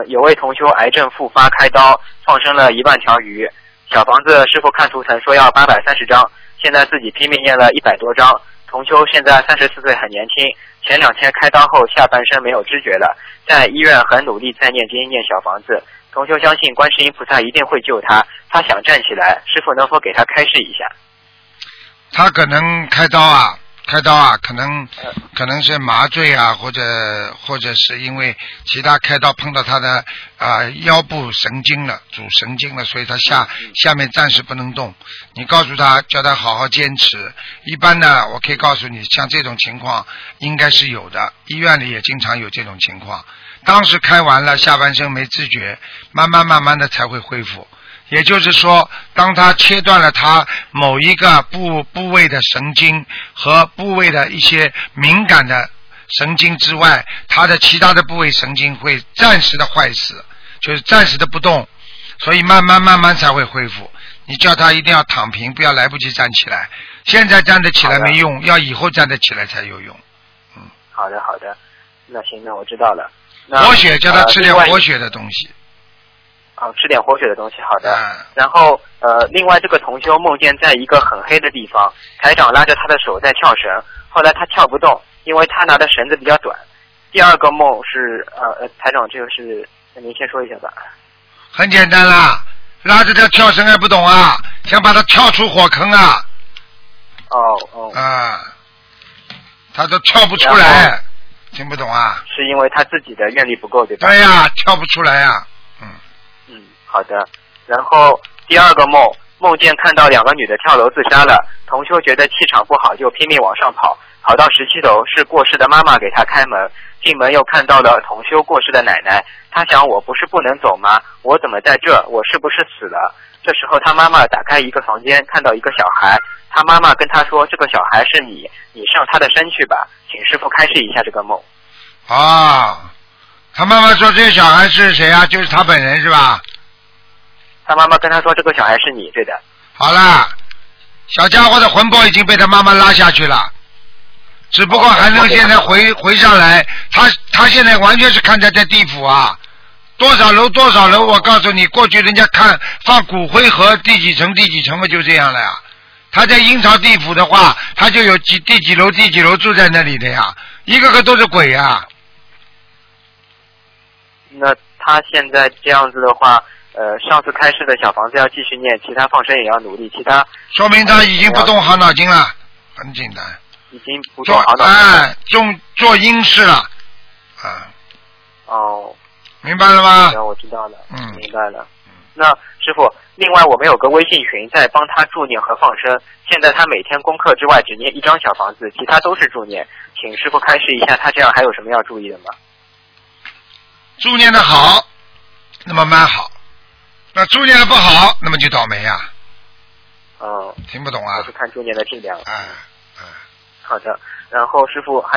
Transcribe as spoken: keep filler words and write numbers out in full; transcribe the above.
呃，有位同修癌症复发开刀，放生了一万条鱼。小房子师傅看图腾说要八百三十张，现在自己拼命念了一百多张。同修现在三十四岁，很年轻。前两天开刀后下半身没有知觉了，在医院很努力在念经念小房子。同修相信观世音菩萨一定会救他，他想站起来，师傅能否给他开示一下？ 他可能开刀啊，开刀啊，可能可能是麻醉啊，或者或者是因为其他开刀碰到他的啊、呃、腰部神经了，主神经了，所以他下下面暂时不能动。你告诉他，叫他好好坚持。一般呢，我可以告诉你，像这种情况应该是有的，医院里也经常有这种情况。当时开完了，下半身没知觉，慢慢慢慢的才会恢复。也就是说，当他切断了他某一个部部位的神经和部位的一些敏感的神经之外，他的其他的部位神经会暂时的坏死，就是暂时的不动，所以慢慢慢慢才会恢复。你叫他一定要躺平，不要来不及站起来。现在站得起来没用，要以后站得起来才有用。嗯。 好的，好的。那行，那我知道了。 活血，叫他吃点活血的东西。 哦，吃点活血的东西，好的。 嗯、 然后呃，另外这个同修梦见在一个很黑的地方，台长拉着他的手在跳绳，后来他跳不动，因为他拿的绳子比较短。第二个梦是呃，台长这个是，您先说一下吧。 很简单啦，拉着他跳绳还不懂啊？想把他跳出火坑啊？ 哦哦。 啊，他都跳不出来，听不懂啊？ 是因为他自己的愿力不够，对吧？ 对呀、啊，跳不出来呀、啊。 嗯，好的。然后第二个梦，梦见看到两个女的跳楼自杀了，同修觉得气场不好，就拼命往上跑，跑到十七楼，是过世的妈妈给他开门，进门又看到了同修过世的奶奶，他想我不是不能走吗？我怎么在这？我是不是死了？这时候他妈妈打开一个房间，看到一个小孩，他妈妈跟他说这个小孩是你，你上他的身去吧，请师父开示一下这个梦。 啊。他妈妈说这个小孩是谁啊？就是他本人是吧？ 他妈妈跟他说这个小孩是你，对的。 好了，小家伙的魂魄已经被他妈妈拉下去了，只不过还能现在回回上来。他他现在完全是看在在地府啊，多少楼多少楼，我告诉你，过去人家看放骨灰盒第几层第几层嘛，就这样了呀。他在阴曹地府的话，他就有几第几楼第几楼住在那里的呀，一个个都是鬼呀。 那他现在这样子的话，呃，上次开示的小房子要继续念，其他放生也要努力，其他说明他已经不动好脑筋了，很简单。 已经不动好脑筋了。 哎，做做阴事了，啊。 哦。 明白了吗？ 我知道了。 嗯。 明白了。那师傅，另外我们有个微信群在帮他助念和放生，现在他每天功课之外只念一张小房子，其他都是助念，请师傅开示一下，他这样还有什么要注意的吗？ 助念的好，那么蛮好；那助念的不好，那么就倒霉呀、 啊。嗯。 听不懂啊？ 我是看助念的质量。 哎哎。 好的，然后师傅还。